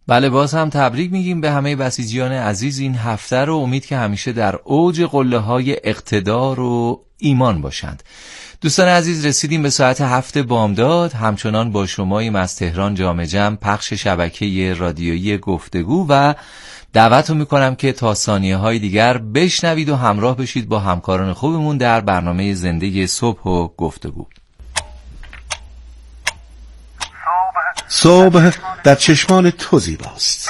بله، باز هم تبریک میگیم به همه بسیجیان عزیز این هفته رو. امید که همیشه در اوج قله‌های اقتدار و ایمان باشند. دوستان عزیز، رسیدیم به ساعت 7 بامداد. همچنان با شماییم از تهران جام جم، پخش شبکه رادیویی گفتگو، و دعوت رو میکنم که تا ثانیه‌های دیگر بشنوید و همراه بشید با همکاران خوبمون در برنامه زنده صبح و گفتگو. صبح در چشمان تو زیباست.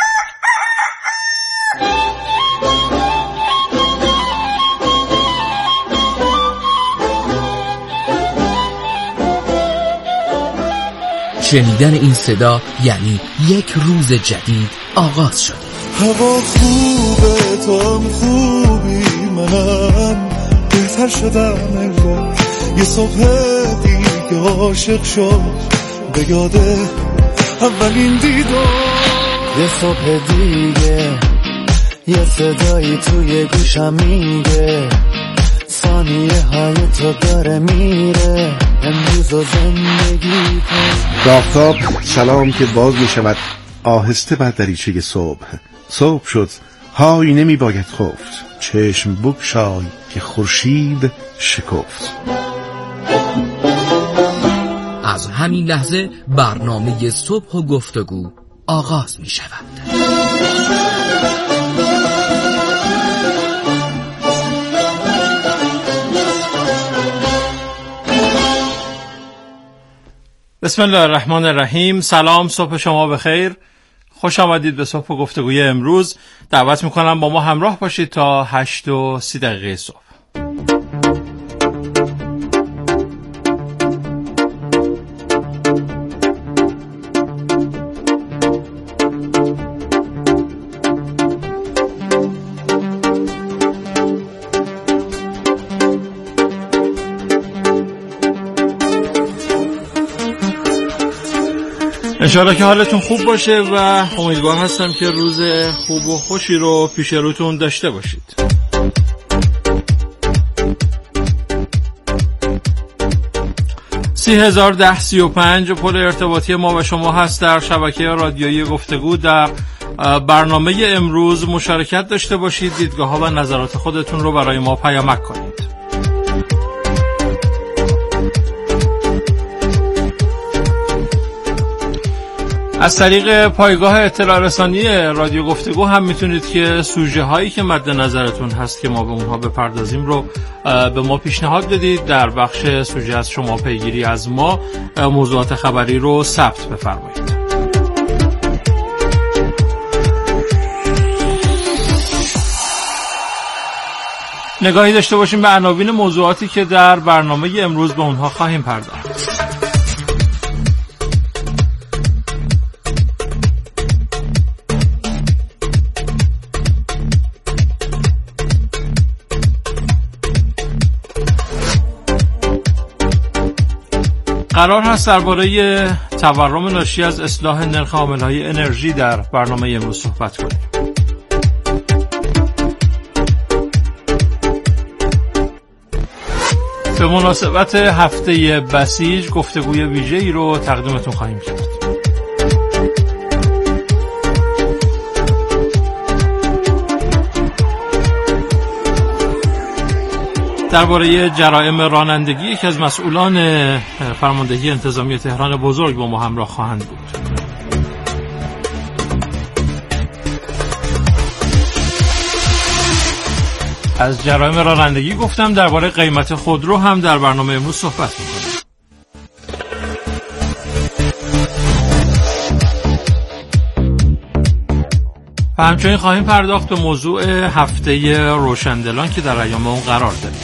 شنیدن این صدا یعنی یک روز جدید آغاز شده. هوا خوبه، تو هم خوبی، منم بهتر شدم انگار. یه صبح دیگه عاشق شد، به یاده اولین دیدار. یه صبح دیگه یه صدایی توی گوشم میگه ثانیه های تو داره میره، امروز و زندگی کن. آفتاب سلام که باز میشود آهسته بر دریچه صبح. صبح شد، های نمی باید خفت، چشم بگشای که خورشید شکفت. از همین لحظه برنامه صبح و گفتگو آغاز می شود. بسم الله الرحمن الرحیم. سلام، صبح شما بخیر. خوش آمدید به صبح و گفتگوی امروز. دعوت میکنم با ما همراه باشید تا 8:30 صبح. انشاءالله که حالتون خوب باشه و امیدوار هستم که روز خوب و خوشی رو پیش روتون داشته باشید. (301035) پل ارتباطی ما و شما هست در شبکه رادیویی گفتگو. در برنامه امروز مشارکت داشته باشید، دیدگاه ها و نظرات خودتون رو برای ما پیامک کنید. از طریق پایگاه اطلاع رسانی رادیو گفتگو هم میتونید که سوژه هایی که مد نظرتون هست که ما به اونها بپردازیم رو به ما پیشنهاد بدید. در بخش سوژه از شما پیگیری از ما موضوعات خبری رو ثبت بفرمایید. نگاهی داشته باشیم به عناوین موضوعاتی که در برنامه امروز به اونها خواهیم پرداخت. قرار هست درباره تورم ناشی از اصلاح نرخ عامل‌های انرژی در برنامه امروز صحبت کنیم. به مناسبت هفته بسیج گفتگوی ویژه‌ای رو تقدیمتون خواهیم کرد. درباره جرایم رانندگی یکی از مسئولان فرماندهی انتظامی تهران بزرگ با ما همراه خواهند بود. از جرایم رانندگی گفتم، درباره قیمت خودرو هم در برنامه امروز صحبت می‌کنیم. و همچنین خواهیم پرداخت به موضوع هفته روشندلان که در ایام اون قرار داریم.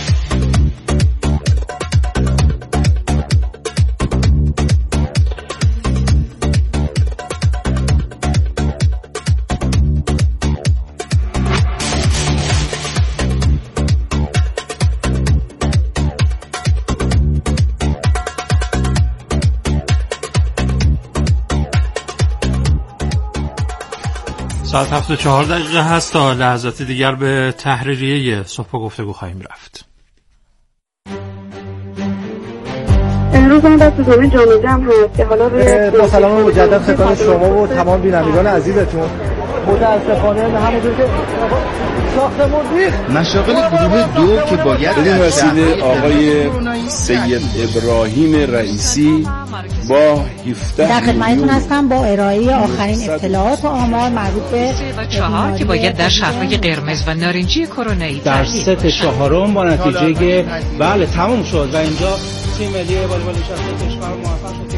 ساعت 7:04 هست. تا لحظات دیگر به تحریریه صبح گفتگو خواهیم رفت. امروز هم دست دوره جامعه جمع هست که حالا با سلام مجدد خدمت شما و تمام بینندگان عزیزتون. متاسفانه همونجور که ساختمون ریخت مشاغل گروه دو که باید بدین وسیله آقای سید ابراهیم رئیسی با 17 در خدمتتون هستم با ارائه آخرین اطلاعات و آمار مربوط به 4 که باید در شهرهای قرمز و نارنجی کرونایی در ست چهارم با نتیجه بله تموم شد و اینجا تیم ملی والیبال نشسته کشور موفق شد.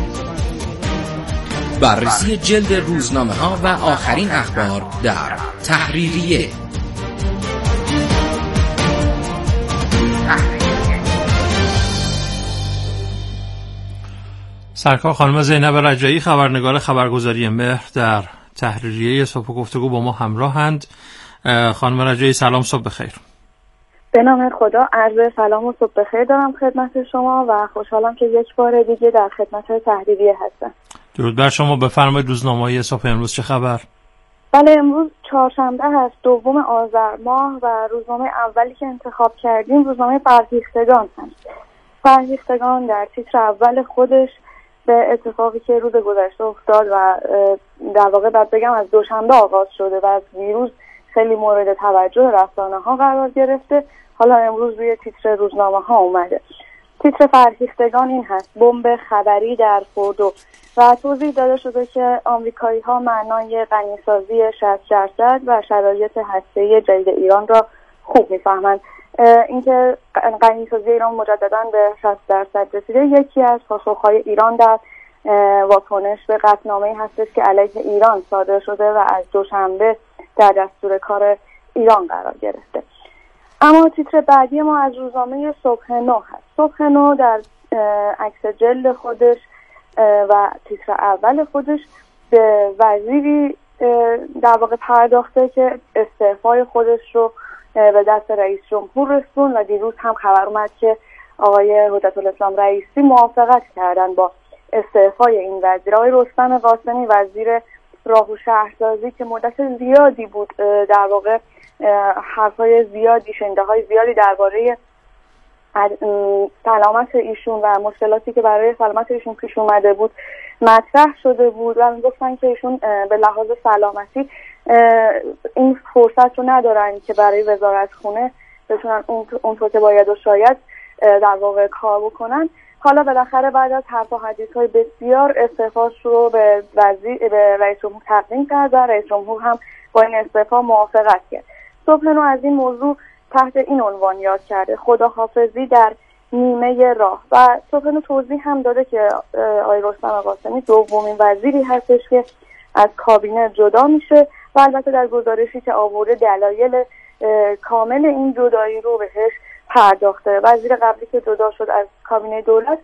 بررسی جلد روزنامه‌ها و آخرین اخبار در تحریریه. سرکار خانم زینب رجایی خبرنگار خبرگزاری مهر در تحریریه صبح گفتگو با ما همراهند. خانم رجایی سلام، صبح بخیر. به نام خدا عرض سلام و صبح بخیر دارم خدمت شما و خوشحالم که یک بار دیگه در خدمت تحریریه هستم. درود بر شما. بفرمایید روزنامه‌های صبح امروز چه خبر؟ بله، امروز چهارشنبه هست، 2 آذر ماه و روزنامه اولی که انتخاب کردیم روزنامه فرهیختگان هست. فرهیختگان در تیتر اول خودش به اتفاقی که روز گذشته افتاد و در واقع باید بگم از دوشنبه آغاز شده و از دیروز خیلی مورد توجه رسانه‌ها قرار گرفته، حالا امروز روی تیتر روزنامه‌ها اومده. تیتر فرهیختگان این هست: بمب خبری در فردو، و توضیح داده شده که آمریکایی‌ها معنای غنیسازی 60% و شرایط هسته‌ای جدید ایران را خوب می‌فهمند. اینکه غنیسازی ایران مجدداً به 60% رسیده یکی از پاسخ‌های ایران در واکنش به قطعنامه‌ای هستش که علیه ایران صادر شده و از دوشنبه در دستور کار ایران قرار گرفته. اما تیتر بعدی ما از روزنامه صبح نو هست. صبح نو در عکس جلد خودش و تیتر اول خودش به وزیری در واقع پرداخته که استعفای خودش رو به دست رئیس جمهور رسون و دیروز هم خبر اومد که آقای حجت الاسلام رئیسی موافقت کردن با استعفای این وزیر. آقای رستم قاسمی وزیر راه و شهرسازی که مدت زیادی بود در واقع حرفای زیادی، شنیده‌های زیادی درباره سلامت ایشون و مشکلاتی که برای سلامت ایشون پیش اومده بود مطرح شده بود و میگفتن که ایشون به لحاظ سلامتی این فرصت رو ندارن که برای وزارت خونه بتونن اونطور که باید و شاید در واقع کار بکنن. حالا بالاخره بعد از حرف و حدیث‌های بسیار استعفاش رو به رئیس جمهور تقدیم کرد و رئیس جمهور هم با این استعفا موافقت کرد. صبح نو از این موضوع تحت این عنوان یاد کرده: خداحافظی در نیمه راه. و صبح نو توضیح هم داده که آقای رستم قاسمی دومین وزیری هستش که از کابینه جدا میشه و البته در گزارشی که آورده دلایل کامل این جدایی رو بهش پرداخته. وزیر قبلی که جدا شد از کابینه دولت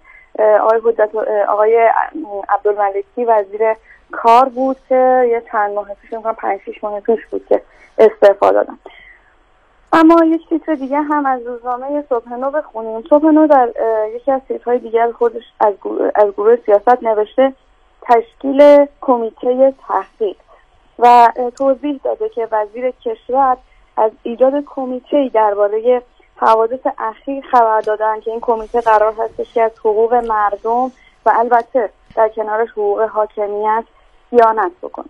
آقای عبدالملکی وزیر کار بود که یه چند ماه پیش، 5-6 ماه پیش بود که استعفا دادن. اما یک تیتر دیگه هم از روزنامه صبح نو بخونیم. صبح نو در یکی از تیترهای دیگر خودش از گروه سیاست نوشته تشکیل کمیته تحقیق و توضیح داده که وزیر کشور از ایجاد کمیته‌ای درباره حوادث اخیر خبر دادن که این کمیته قرار هستش که از حقوق مردم و البته در کنارش حقوق حاکمیت صیانت بکنه.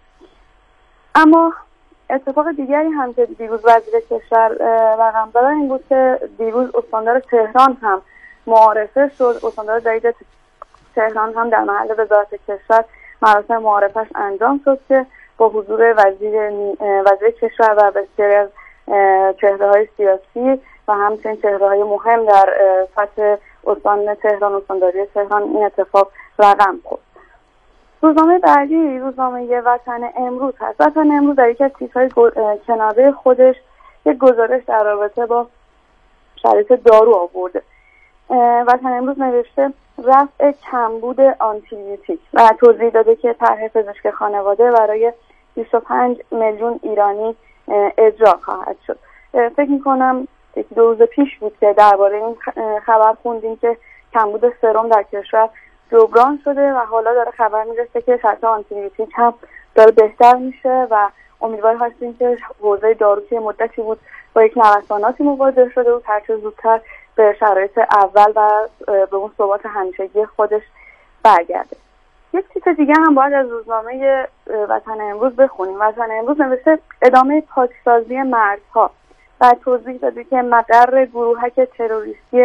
اما اتفاق دیگری هم که دیروز وزیر کشور رقم زدن این بود که دیروز استاندار تهران هم معارفه شد. استاندار جدید تهران هم در محل وزارت کشور مراسم معارفش انجام شد که با حضور وزیر کشور و بسیاری از چهره‌های سیاسی و همچنین چهره‌های مهم در سطح استان تهران، استانداری تهران این اتفاق رقم خورد. روزنامه بعدی روزنامه وطن امروز هست. وطن امروز در یکی از تیترهای کناره خودش یک گزارش در رابطه با شرایط دارو آورده. وطن امروز نوشته رفع کمبود آنتیبیوتیک و توضیح داده که طرح پزشک خانواده برای 25 میلیون ایرانی اجرا خواهد شد. فکر میکنم 1-2 روز پیش بود که درباره این خبر خوندیم که کمبود سرم در کشور جبران شده و حالا داره خبر میرسه که شرط آنتیبیوتیک هم داره بهتر میشه و امیدوار هستیم که حوزه دارو که مدتی بود با یک نوساناتی مواجه شده و هرچه زودتر به شرایط اول و به اون ثبات همیشگی خودش برگرده. یک چیز دیگه هم باید از روزنامه وطن امروز بخونیم. وطن امروز نوشته ادامه پاکسازی مرزها و توضیح داده که مقر گروهک تروریستی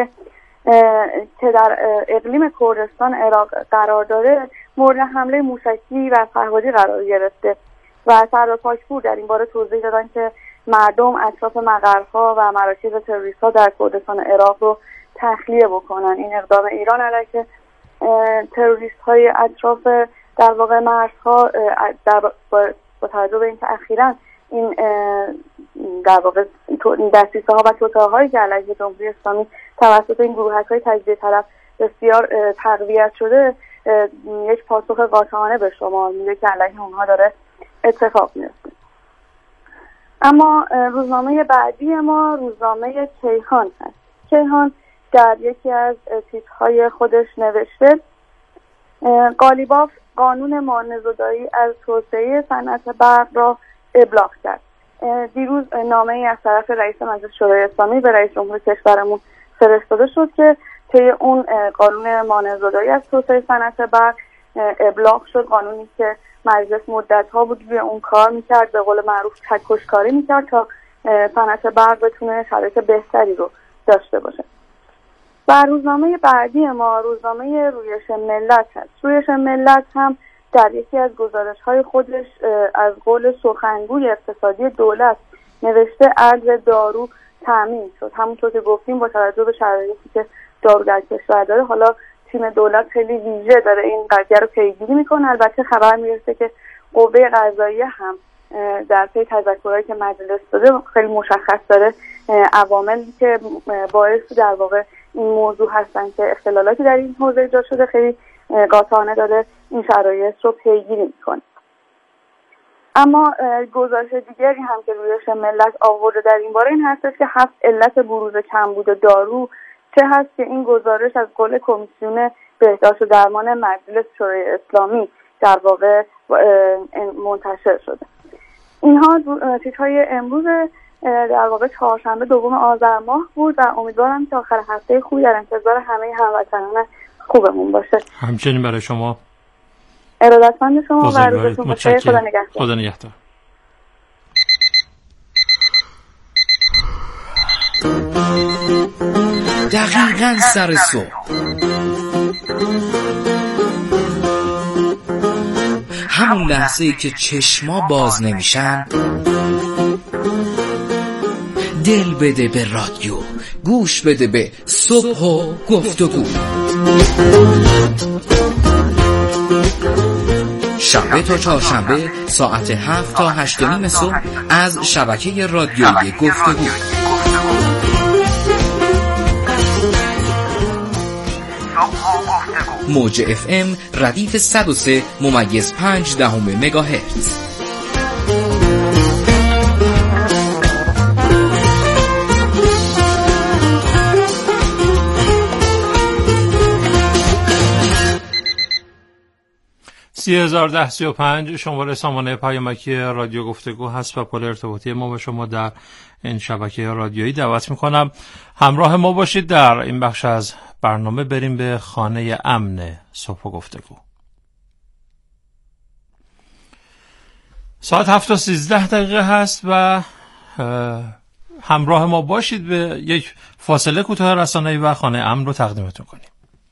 که در اقلیم کردستان عراق قرار داره مورد حمله موشکی و پهپادی قرار گرفته و سردار پاکپور در این باره توضیح دادن که مردم اطراف مقرها و مراکز تروریست‌ها در کردستان عراق رو تخلیه بکنن. این اقدام ایران علیه تروریست‌های اطراف در واقع مرزها با توجه به اینکه اخیراً این در واقع دستیسه‌ها و توطئه‌هایی که علیه جمهوری اسلامی توسط این گروهک‌های تجزیه طلب بسیار تقویت شده، یک پاسخ قاطعانه به شما میده که علیه اونها داره اتفاق میفته. اما روزنامه بعدی ما روزنامه کیهان هست. کیهان در یکی از تیترهای خودش نوشته قالیباف قانون مانع‌زدایی از توسعه صنعت برق را ابلاغ کرد. دیروز نامه‌ای از طرف رئیس مجلس شورای اسلامی به رئیس جمهور کشورمون فرستاده شد که طی اون قانون مانع‌زدایی از توسعه صنعت برق ابلاغ شد. قانونی که مجلس مدت‌ها بود روی اون کار می‌کرد، به قول معروف تک‌کاری می‌کرد تا صنعت برق بتونه شرایط بهتری رو داشته باشه. و روزنامه بعدی ما روزنامه رویش ملت هست. رویش ملت هم در یکی از گزارش‌های خودش از قول سخنگوی اقتصادی دولت نوشته ارز دارو تامین شد. همونطور که گفتیم با توجه به شرایطی که دارو در کشور داره، حالا تیم دولت خیلی ویژه داره این قضیه رو پیگیری میکنه. البته خبر میرسه که قوه قضاییه هم در پی تذکرهایی که مجلس داده خیلی مشخص داره عواملی که باعث در واقع این موضوع هستن که اختلالاتی در این حوزه ایجاد شده خیلی قاطعانه داره این شرایط رو پیگیری میکنه. اما گزارش دیگری هم که رویش ملت آورده در این باره این هستش که 7 علت بروز کمبود دارو چه هست که این گزارش از قول کمیسیون بهداشت و درمان مجلس شورای اسلامی در واقع منتشر شده. اینها تیترهای امروز در واقع چهارشنبه 2 آذر ماه بود و امیدوارم که آخر هفته خوبی در انتظار همه هموطنان خوبمون باشه. همچنین برای شما. ارادتمند شما و روزتون بخیر. خدا نگهدار. خدا نگهدار. دقیقاً سر صبح همون لحظه‌ای که چشما باز نمیشن دل بده به رادیو، گوش بده به صبح و گفتگو. شنبه تا چهارشنبه ساعت 7 تا 8:30 صبح از شبکه رادیویی گفتگو. موج FM ردیف 103.5 مگاهرتز. شماره سامانه پیامکی رادیو گفتگو هست و پل ارتباطی ما با شما در این شبکه رادیویی. دعوت میکنم همراه ما باشید در این بخش از برنامه. بریم به خانه امن صبح و گفتگو. ساعت 7:13 هست و همراه ما باشید. به یک فاصله کوتاه رسانه‌ای و خانه امن رو تقدیمتون کنیم.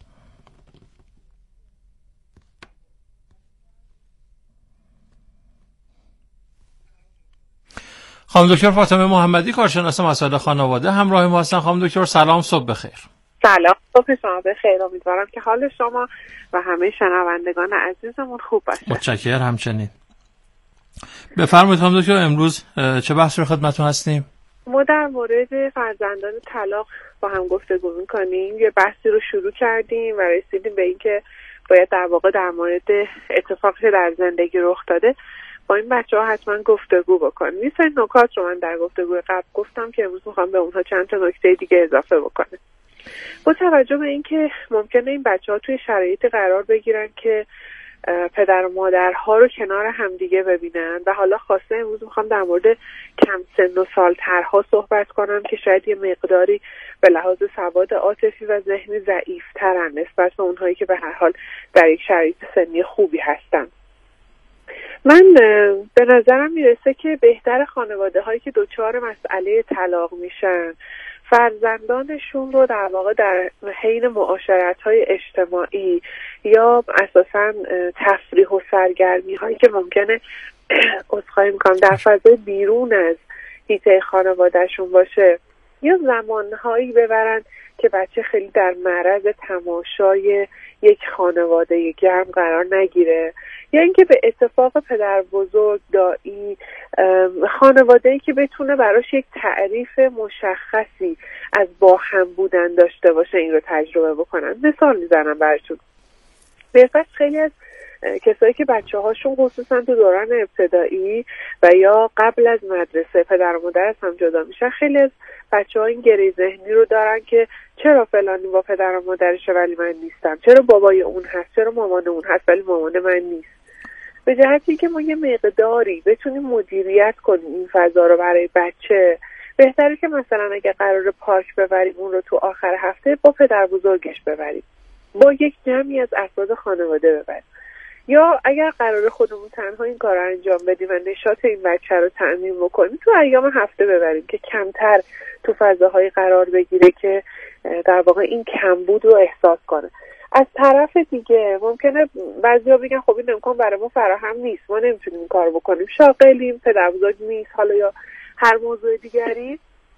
خانم دکتر فاطمه محمدی کارشناس مسائل خانواده همراه ما هستن. خانم دکتر سلام، صبح بخیر. سلام، صبح شما بخیر. امیدوارم که حال شما و همه شنوندگان عزیزمون خوب باشه. متشکرم. همچنین. بفرمایید خانم دکتر، امروز چه بحثی رو خدمتتون هستیم؟ ما در مورد فرزندان طلاق با هم گفتگو می‌کنیم. یه بحثی رو شروع کردیم و رسیدیم به اینکه باید در واقع در مورد اتفاقی که در زندگی رخ داده با این بچه‌ها حتما گفتگو بکنیم. یه سری نکات رو من در گفتگوی قبل گفتم که امروز می‌خوام به اونها چند تا نکته دیگه اضافه بکنم. با توجه به اینکه ممکنه این بچه‌ها توی شرایطی قرار بگیرن که پدر و مادرها رو کنار همدیگه ببینن. و حالا خواسته امروز میخوام در مورد کم سن و سالترها صحبت کنم که شاید یه مقداری به لحاظ سواد عاطفی و ذهنی ضعیف‌ترن نسبت به اونهایی که به هر حال در یک شرایط سنی خوبی هستن. من به نظرم میرسه که بهتر خانواده هایی که دچار مسئله طلاق میشن فرزندانشون رو در واقع در حین معاشرت های اجتماعی یا اساساً تفریح و سرگرمی هایی که ممکنه عذرخواهی میکنم در فضای بیرون از حیطه خانوادهشون باشه یا زمانهایی ببرن که بچه خیلی در معرض تماشای یک خانواده گرم قرار نگیره، یا اینکه به اتفاق پدر بزرگ، دایی، خانواده‌ای که بتونه براش یک تعریف مشخصی از با هم بودن داشته باشه این رو تجربه بکنن. مثال میزنم براتون. بالفرض خیلی از کسایی که بچه هاشون خصوصا تو دوران ابتدایی و یا قبل از مدرسه پدر و مادر از هم جدا میشن، خیلی از بچه ها این گره ذهنی رو دارن که چرا فلانی با پدر و مادرشه ولی من نیستم، چرا بابای اون هست، چرا مامان اون هست ولی مامان من نیست. به جهتی که ما یه مقداری بتونیم مدیریت کنیم این فضا رو برای بچه، بهتره که مثلا اگه قرار پارک ببریم اون رو تو آخر هفته با پدر بزرگش ببریم، با یک جمعی از افراد خانواده ببریم، یا اگر قرار خودمون تنها این کار رو انجام بدیم و نشاط این بچه رو تأمین بکنیم تو ایام هفته ببریم که کمتر تو فضاهای قرار بگیره که در واقع این کمبود رو احساس کنه. از طرف دیگه ممکنه بعضیا بگن خب این امکان برای ما فراهم نیست، ما نمیتونیم این کار بکنیم، شاغلیم، پدر بزرگ نیست، حالا یا هر موضوع دیگری.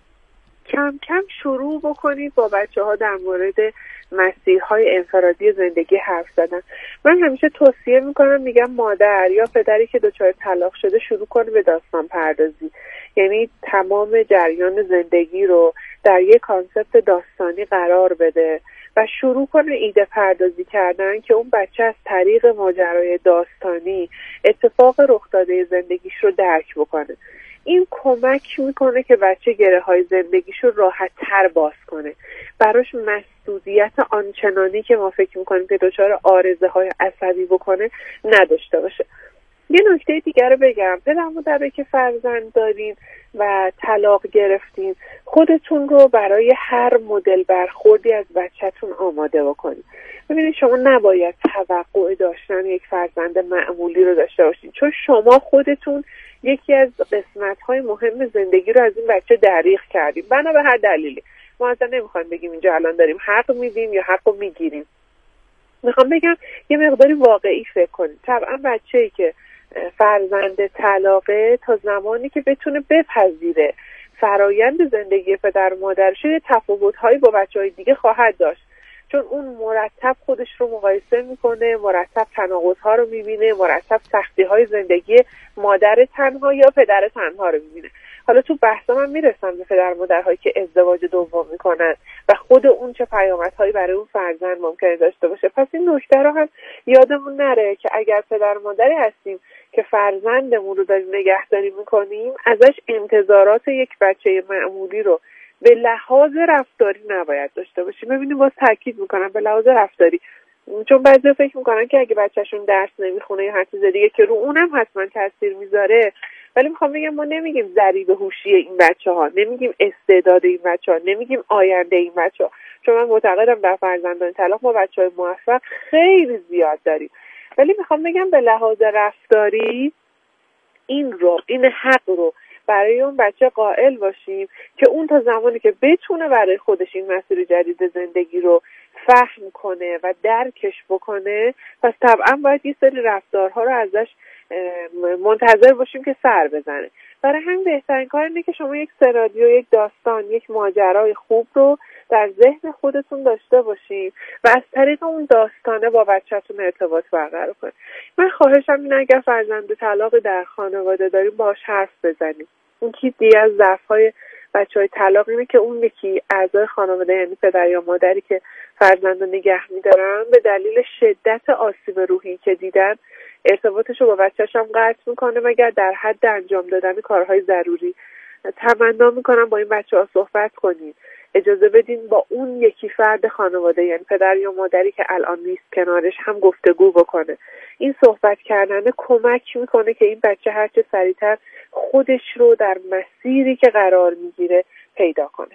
کم کم شروع بکنید با بچه ها در مورد مسیرهای انفرادی زندگی حرف زدن. من همیشه توصیه میکنم، میگم مادر یا پدری که دچار طلاق شده شروع کنه به داستان پردازی، یعنی تمام جریان زندگی رو در یک کانسپت داستانی قرار بده و شروع کنه ایده پردازی کردن که اون بچه از طریق ماجرای داستانی اتفاق رخ داده زندگیش رو درک بکنه. این کمک میکنه که بچه گره های زندگیش رو راحت تر باز کنه، براش مسئولیت آنچنانی که ما فکر میکنیم که دچار عارضه های عصبی بکنه نداشته باشه. یه نکته دیگر رو بگم، پدر مادر که فرزند دارین و طلاق گرفتین، خودتون رو برای هر مدل برخوردی از بچه‌تون آماده بکنید. ببینید شما نباید توقع داشتن یک فرزند معمولی رو داشته باشین، چون شما خودتون یکی از قسمت‌های مهم زندگی رو از این بچه دریغ کردیم بنا به هر دلیلی. ما اصلا نمیخوایم بگیم اینجا الان داریم حق میدیم یا حق رو میگیریم. میخوام بگم یه مقداری واقعی فکر کنید. طبعا بچه‌ای که فرزند طلاقه تا زمانی که بتونه بپذیره فرایند زندگی پدر و مادرش یه تفاوت‌هایی با بچه‌های دیگه خواهد داشت، چون اون مرتب خودش رو مقایسه میکنه، مرتب تناقض‌ها رو میبینه، مرتب سختی‌های زندگی مادر تنها یا پدر تنها رو میبینه. حالا تو بحثا من میرسم به پدر مادرهایی که ازدواج دوم میکنن و خود اون چه پیامدهایی برای اون فرزند ممکنه داشته باشه. پس این نکته رو هم یادمون نره که اگر پدر مادری هستیم که فرزندمون رو داریم نگهداری میکنیم، ازش انتظارات یک بچه معمولی رو به لحاظ رفتاری نباید داشته باشیم. ببینید باز تاکید میکنم به لحاظ رفتاری، چون بعضی فکر میکنن که اگه بچه‌شون درس نمیخونه یا هر چیز دیگه که رو اونم حتما تاثیر میذاره، ولی میخوام بگم ما نمیگیم ضریب هوشی این بچه‌ها، نمیگیم استعداد این بچه‌ها، نمیگیم آینده این بچه‌ها، چون من معتقدم در فرزندان طلاق ما بچه‌های موفق خیلی زیاد داریم، ولی میخوام بگم به لحاظ رفتاری این حق رو برای اون بچه قائل باشیم که اون تا زمانی که بتونه برای خودش این مسیر جدید زندگی رو فهم کنه و درکش بکنه، پس طبعا باید یه سری رفتارها رو ازش منتظر باشیم که سر بزنه. برای همین بهترین کار اینه که شما یک سناریو، یک داستان، یک ماجرای خوب رو در ذهن خودتون داشته باشیم و از طریق اون داستانه با بچه‌تون ارتباط برقرار کنید. من خواهشم اینه اگر فرزند طلاق در خانواده داریم باهاش حرف بزنیم. اون یکی از ضعف‌های بچه‌های طلاق اینه که اون یکی اعضای خانواده، یعنی پدر یا مادری که فرزند رو نگه می‌دارن، به دلیل شدت آسیب روحی که دیدن ارتباطش رو با بچه‌ش هم قطع می‌کنه مگر در حد انجام دادن کارهای ضروری. تمنا می‌کنم با این بچه‌ها صحبت کنید، اجازه بدین با اون یکی فرد خانواده، یعنی پدر یا مادری که الان نیست کنارش، هم گفتگو بکنه. این صحبت کردن کمک میکنه که این بچه هرچه سریعتر خودش رو در مسیری که قرار میگیره پیدا کنه.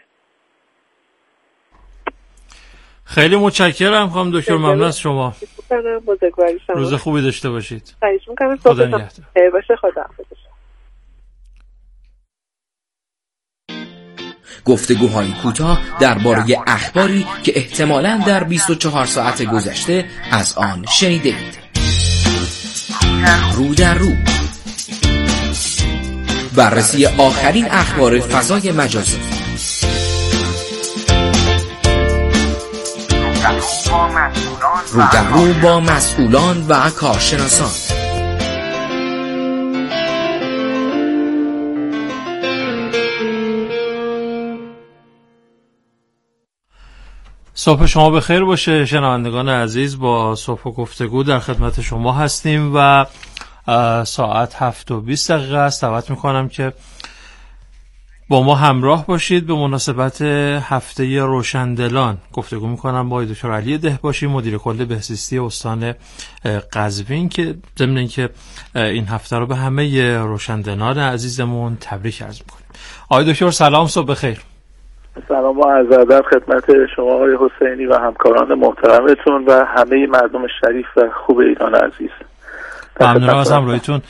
خیلی متشکرم خانم دکتر، ممنون از شما. روز خوبی داشته باشید. خواهش می‌کنم. خدا نگهدار. باشه. خداحافظ. گفتگوهای کوتاه درباره اخباری که احتمالاً در 24 ساعت گذشته از آن شنیدید. رو در رو، بررسی آخرین اخبار فضای مجازی. رو در رو با مسئولان و کارشناسان. صبح شما بخیر باشه شنوندگان عزیز. با صبح و گفتگو در خدمت شما هستیم و ساعت 7:20 است. دعوت میکنم که با ما همراه باشید. به مناسبت هفته روشندلان گفتگو میکنم با دکتر علی دهباشی، مدیر کل بهزیستی استان قزوین، که ضمن اینکه این هفته رو به همه روشندلان عزیزمون تبریک عرض میکنیم. آقای دکتر سلام، صبح بخیر. سلام و عرض ادب خدمت شما آقای حسینی و همکاران محترمتون و همه مردم شریف و خوب ایران عزیز. ممنونم از همراهیتون.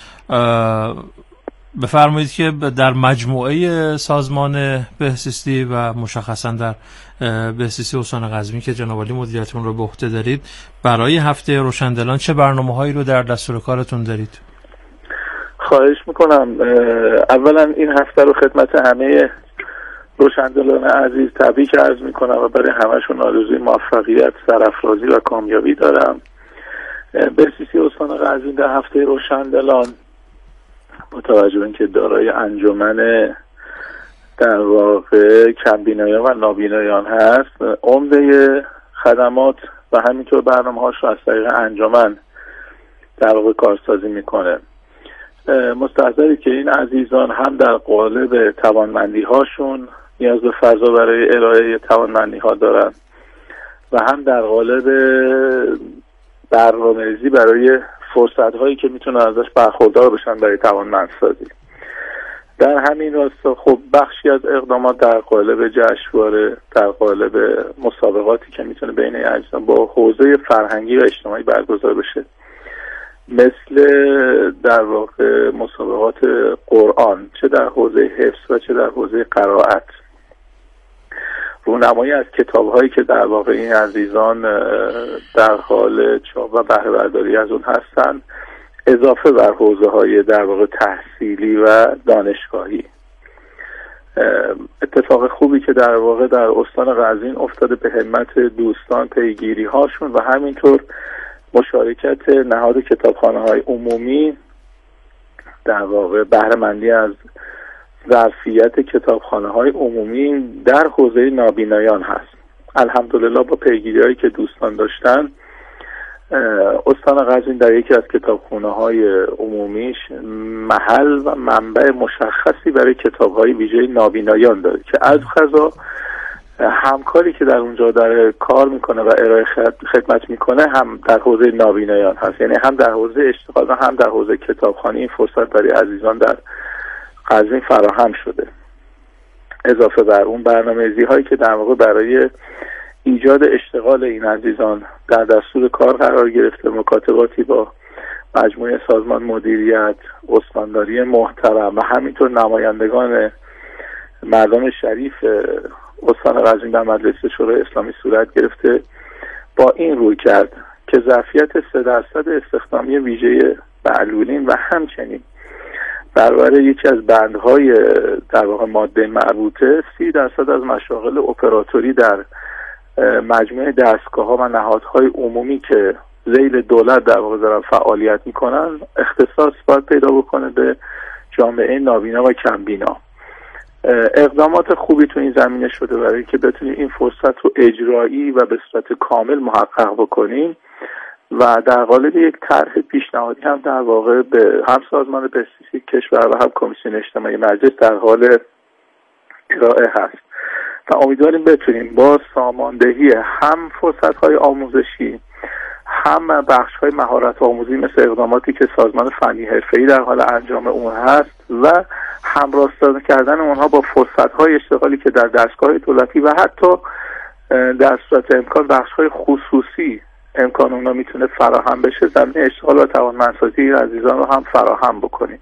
بفرمایید که در مجموعه سازمان بهزیستی و مشخصا در بهزیستی استان قزوین که جناب عالی مدیریتون رو به عهده دارید، برای هفته روشندلان چه برنامه‌هایی رو در دستور کارتون دارید؟ خواهش میکنم. اولا این هفته رو خدمت همه روشندلان عزیز تبریک عرض میکنم و برای همشون آرزوی موفقیت، سرافرازی و کامیابی دارم. بهزیستی استان قزوین در هفته روشندلان با توجه به اینکه دارای انجمن در واقع کمبینایان و نابینایان هست، عمده خدمات و همینطور برنامه‌هاش رو از طریق انجمن در واقع کارسازی میکنه. مستحضری که این عزیزان هم در قالب توانمندی هاشون نیاز به فضا برای ارائه توانمندی ها دارن و هم در قالب برنامه‌ریزی برای فرصت هایی که میتونن ازش برخوردار بشن برای توانمندسازی. در همین راستا خب بخشی از اقدامات در قالب جشنواره، در قالب مسابقاتی که میتونه بین عزیزان با حوزه فرهنگی و اجتماعی برگزار بشه، مثل در واقع مسابقات قرآن، چه در حوزه حفظ و چه در حوزه قرائت، رونمایی از کتاب‌هایی که در واقع این عزیزان در حال چاپ و بهره برداری از اون هستن، اضافه بر حوزه‌های در واقع تحصیلی و دانشگاهی. اتفاق خوبی که در واقع در استان قزوین افتاده به همت دوستان پیگیری هاشون و همینطور مشارکت نهاد کتابخانه‌های عمومی در واقع بهره مندی از ظرفیت کتابخانه‌های عمومی در حوزه نابینایان هست. الحمدلله با پیگیری‌هایی که دوستان داشتن، استان قزوین در یکی از کتابخانه‌های عمومیش محل و منبع مشخصی برای کتاب‌های ویژه نابینایان داره که از قضا همکاری که در اونجا در کار میکنه و ارائه خدمت میکنه هم در حوزه نابینایان هست، یعنی هم در حوزه اشتغال و هم در حوزه کتابخوانی این فرصت برای عزیزان در قزوین فراهم شده. اضافه بر اون برنامه‌ریزی هایی که در واقع برای ایجاد اشتغال این عزیزان در دستور کار قرار گرفته، مکاتباتی با مجموعه سازمان مدیریت، استانداری محترم و همینطور نمایندگان مردم شریف استان قزوین در مجلس شورای اسلامی صورت گرفته. با این روی کرد که ظرفیت 3% استخدامی ویژه معلولین و همچنین برابر یکی از بندهای در واقع ماده مربوطه 30% از مشاغل اپراتوری در مجموعه دستگاه‌ها و نهادهای عمومی که ذیل دولت در واقع دارن فعالیت میکنن اختصاص باید پیدا بکنه به جامعه نابینا و کمبینا. اقدامات خوبی تو این زمینه شده برای که بتونیم این فرصت رو اجرایی و به صورت کامل محقق بکنیم و در قالب یک طرح پیشنهادی هم در واقع به هم سازمان بهزیستی کشور و هم کمیسیون اجتماعی مجلس در حال ارائه هست و امیدواریم بتونیم با ساماندهی هم فرصت‌های آموزشی، هم بخش‌های مهارت آموزی مثل اقداماتی که سازمان فنی حرفه‌ای در حال انجام اون هست و همراستانه کردن اونها با فرصت‌های اشتغالی که در دستگاه دولتی و حتی در صورت امکان بخش‌های خصوصی امکان اونها میتونه فراهم بشه، زمینه اشتغال و توانمندسازی این عزیزان رو هم فراهم بکنیم.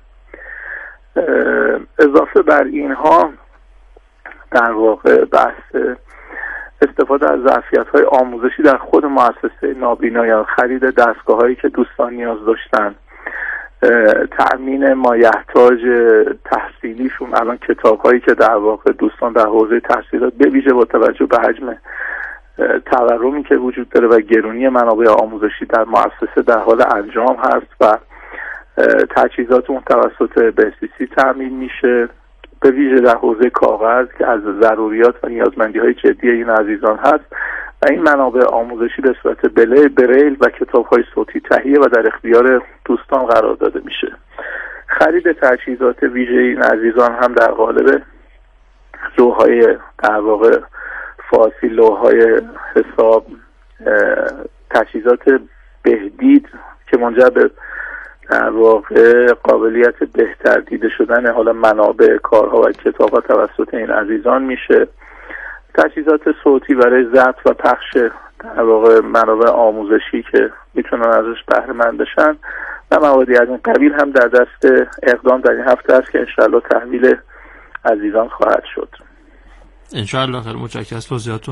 اضافه بر اینها در واقع بحث استفاده از ظرفیت‌های آموزشی در خود مؤسسه نابینایان، خرید دستگاه‌هایی که دوستان نیاز داشتن، تأمین مایحتاج تحصیلیشون، الان کتاب‌هایی که در واقع دوستان در حوزه تحصیلات به ویژه با توجه به حجم تورمی که وجود داره و گرونی منابع آموزشی در مؤسسه در حال انجام هست و تجهیزات اون توسط بهسیسی تأمین میشه، به ویژه در حوزه کاغذ که از ضروریات و نیازمندی‌های جدی این عزیزان هست و این منابع آموزشی به صورت بریل و کتاب‌های صوتی تهیه و در اختیار دوستان قرار داده میشه. خرید تجهیزات ویژه این عزیزان هم در قالب لوح‌های در واقع فارسی، لوح‌های حساب، تجهیزات بهدید که منجر به در واقع قابلیت بهتر دیده شدن حالا منابع کارها و کتاب‌ها توسط این عزیزان میشه، تجهیزات صوتی برای ضبط و پخش در واقع منابع آموزشی که میتونن ازش بهره مند بشن و مواردی از این قبیل هم در دست اقدام در این هفته است که انشاءالله تحویل عزیزان خواهد شد. انشاءالله. خیلی متشکرم از توضیحاتون.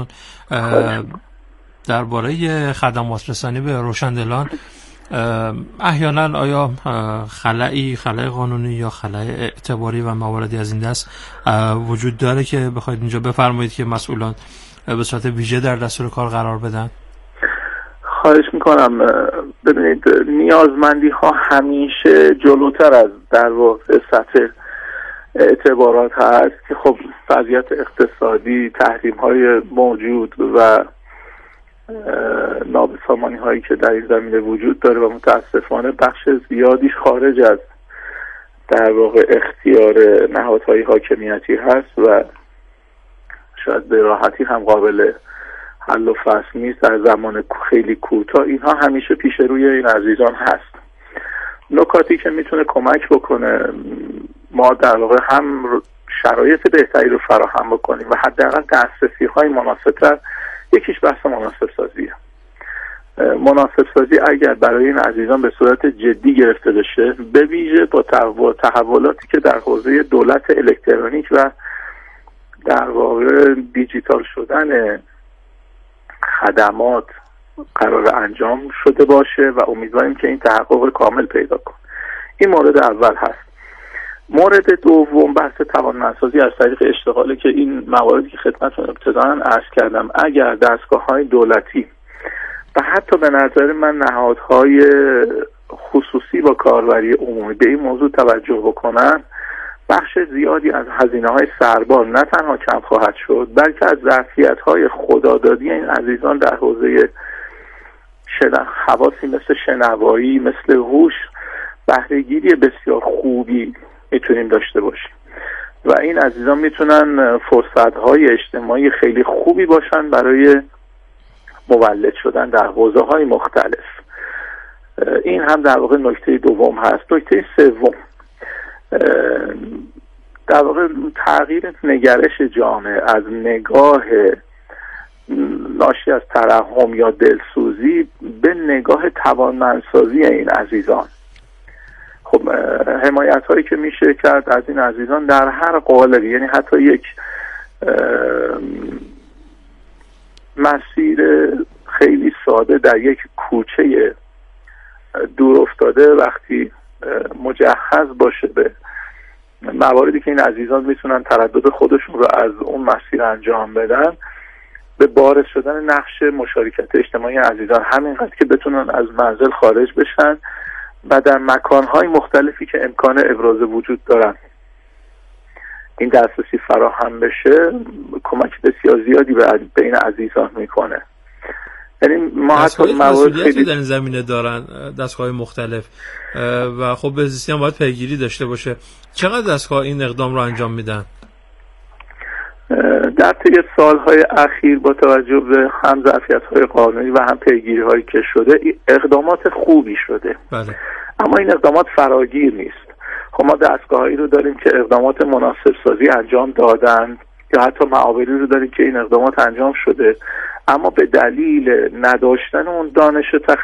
درباره خدمات رسانی به روشندلان احیانا آیا خلأ قانونی یا خلأ اعتباری و مواردی از این دست وجود داره که بخواید اینجا بفرمایید که مسئولان به صورت ویژه در دستور کار قرار بدن؟ خواهش میکنم. ببینید، نیازمندی ها همیشه جلوتر از در واقع سطح اعتبارات هست که خب وضعیت اقتصادی، تحریم های موجود و نابسامانی هایی که در این زمینه وجود داره و متاسفانه بخش زیادیش خارج از در واقع اختیار نهادهای حاکمیتی هست و شاید به راحتی هم قابل حل و فصل نیست در زمان خیلی کوتاه. اینها همیشه پیش روی این عزیزان هست. نکاتی که میتونه کمک بکنه ما در واقع هم شرایط بهتری رو فراهم بکنیم و حداقل دسترسی های مناسب‌تر، یکیش بحث مناسب سازیه. مناسب سازی اگر برای این عزیزان به صورت جدی گرفته بشه، به ویژه با تحولاتی که در حوزه دولت الکترونیک و در واقع دیجیتال شدن خدمات قرار انجام شده باشه و امیدواریم که این تحقق کامل پیدا کنه. این مورد اول هست. مورد دوم بحث توانمندسازی از طریق اشتغاله که این مواردی که خدمتتون ابتداً عرض کردم اگر دستگاه‌های دولتی و حتی به نظر من نهادهای خصوصی با کاربری عمومی به این موضوع توجه بکنن، بخش زیادی از هزینه‌های سربار نه تنها کم خواهد شد بلکه از ظرفیت‌های خدادادی این عزیزان در حوزه حواسی مثل شنوایی، مثل هوش، بهره‌گیری بسیار خوبی میتونیم داشته باشیم و این عزیزان میتونن فرصت‌های اجتماعی خیلی خوبی باشن برای مولد شدن در حوزه‌های مختلف. این هم در واقع نکته دوم هست. نکته سوم در واقع تغییر نگرش جامعه از نگاه ناشی از ترحم یا دلسوزی به نگاه توانمندسازی این عزیزان. خب حمایت هایی که میشه کرد از این عزیزان در هر قالبی، یعنی حتی یک مسیر خیلی ساده در یک کوچه دور افتاده وقتی مجهز باشه به مواردی که این عزیزان میتونن تردد خودشون رو از اون مسیر انجام بدن، به بارز شدن نقش مشارکت اجتماعی عزیزان همینقدر که بتونن از منزل خارج بشن و در مکانهای مختلفی که امکان ابراز وجود دارن این دسترسی فراهم بشه، کمک بسیار زیادی به این عزیزان میکنه. یعنی ما حتی موارد خیلی در این زمینه دارن دستگاه مختلف و خب بهزیستی هم باید پیگیری داشته باشه. چقدر دستگاه این اقدام رو انجام میدن؟ در طی سالهای اخیر با توجه به هم ظرفیت‌های قانونی و هم پیگیری‌هایی که شده اقدامات خوبی شده. بله. اما این اقدامات فراگیر نیست. خب ما دستگاهایی رو داریم که اقدامات مناسب سازی انجام دادن یا حتی معاوری رو داریم که این اقدامات انجام شده، اما به دلیل نداشتن اون دانش